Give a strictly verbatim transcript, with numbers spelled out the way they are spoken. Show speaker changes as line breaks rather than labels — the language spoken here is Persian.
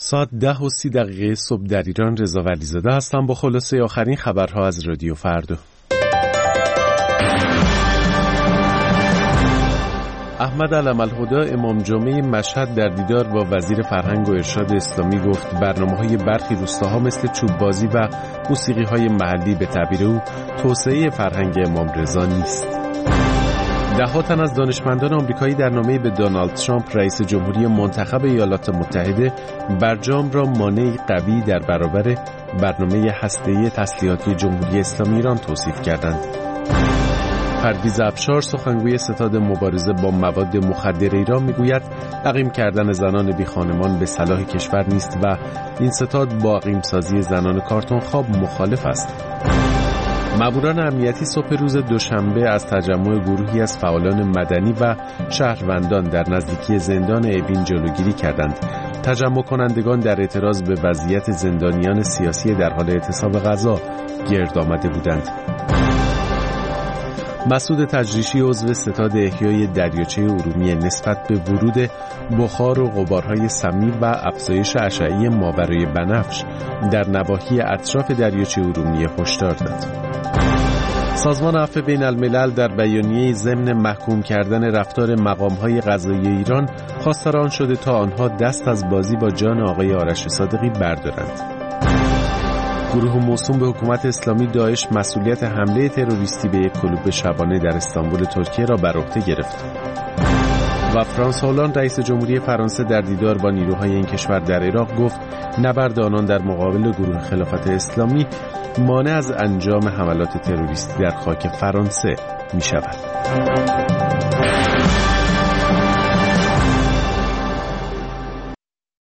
ساعت ده و سی دقیقه صبح در ایران. رضا ولیزاده هستم با خلاصه آخرین خبرها از رادیو فردا. احمد علم‌الهدی امام جمعه مشهد در دیدار با وزیر فرهنگ و ارشاد اسلامی گفت برنامه‌های برخی روستاها مثل چوب بازی و موسیقی‌های محلی به تعبیر او توسعه فرهنگ امام رضا نیست. ده تن از دانشمندان آمریکایی در نامه‌ای به دونالد ترامپ رئیس جمهوری منتخب ایالات متحده برجام را مانعی قوی در برابر برنامه هسته‌ای تسلیحاتی جمهوری اسلامی ایران توصیف کردند. پرویز افشار سخنگوی ستاد مبارزه با مواد مخدر ایران میگوید عقیم کردن زنان بی خانمان به صلاح کشور نیست و این ستاد با عقیم سازی زنان کارتون خواب مخالف است. ماموران امنیتی صبح روز دوشنبه از تجمع گروهی از فعالان مدنی و شهروندان در نزدیکی زندان اوین جلوگیری کردند. تجمع کنندگان در اعتراض به وضعیت زندانیان سیاسی در حال اعتصاب غذا گرد آمده بودند. مسعود تجریشی عضو ستاد احیای دریاچه ارومیه نسبت به ورود بخار و غبارهای سمی و افزایش اشعه ماورای بنفش در نواحی اطراف دریاچه ارومیه هشدار داد. سازمان عفو بین الملل در بیانیه ضمن محکوم کردن رفتار مقام‌های قضایی ایران خواستار آن شده تا آنها دست از بازی با جان آقای آرش صادقی بردارند. گروه موسوم به حکومت اسلامی داعش مسئولیت حمله تروریستی به یک کلوب شبانه در استانبول ترکیه را بر عهده گرفت. و فرانس هولند رئیس جمهوری فرانسه در دیدار با نیروهای این کشور در عراق گفت نبرد آنان در مقابل گروه خلافت اسلامی مانع از انجام حملات تروریستی در خاک فرانسه می شود.